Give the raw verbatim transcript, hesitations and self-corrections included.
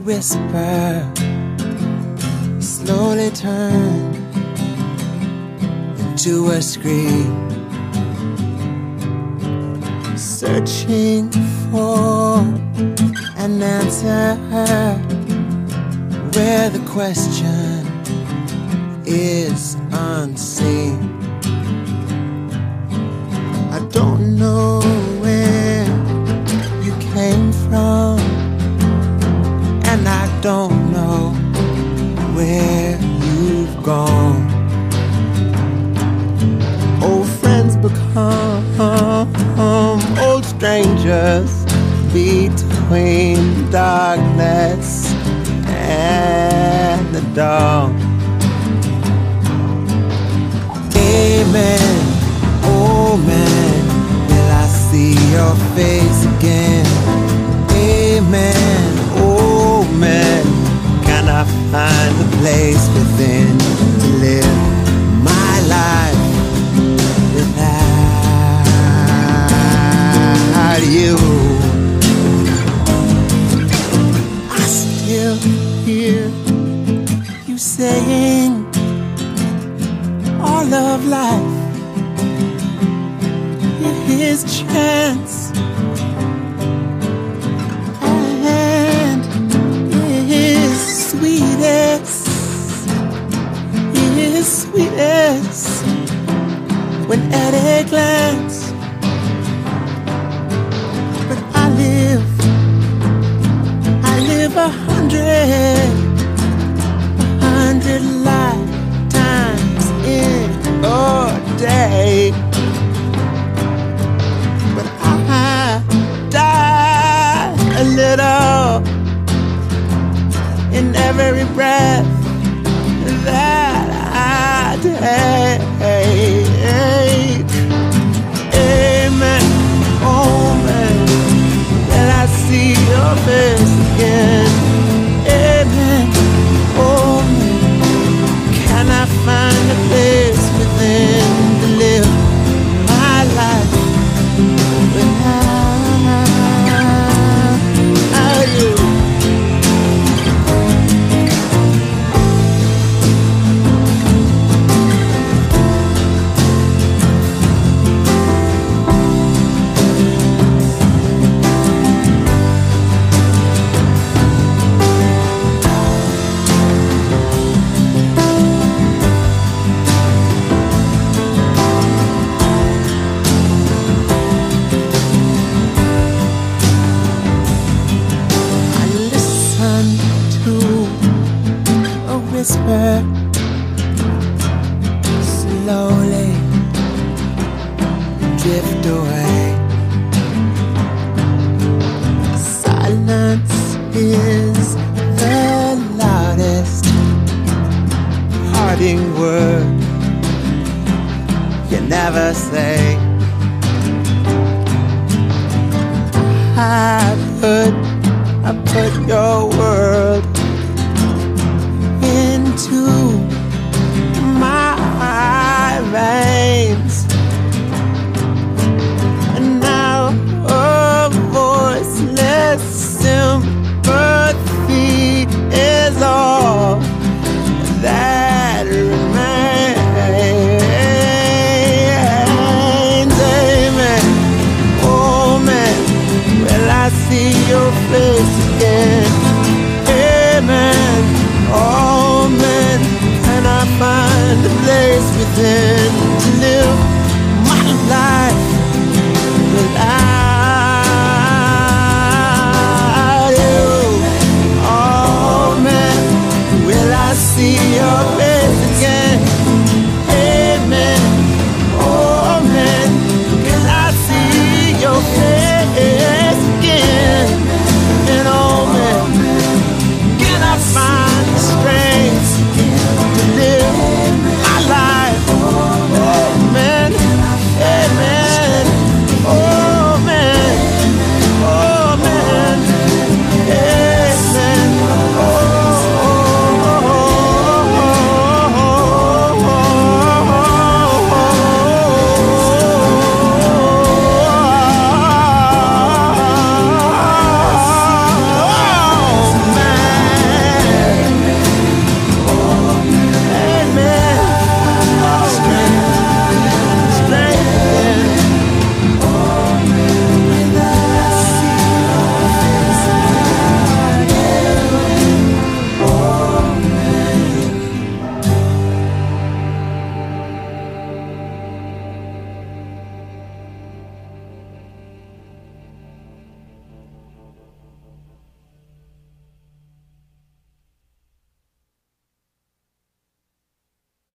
whisper slowly turn into a scream, searching for an answer where the question is unseen. I don't know where you came from, and I don't know where you've gone. Old friends become old strangers between darkness and the dawn. Amen, oh man, will I see your face again? Amen, oh man, can I find a place within to live my life without you? I still hear you saying all of life is chance, and it is sweetest, it is sweetest when at a glance. But I live, I live a hundred, a hundred lifetimes in a day. But I die a little in every breath that I take. Amen, oh man, will I see your face again? Amen, oh man, can I find a place within to live my life without you? Whisper slowly drift away. Silence is the loudest parting word you never say. I put, I put your world into my veins, and now a voiceless sympathy is all that remains. Amen, oh man, will I see your face again? Amen, oh man, can I find a place within to live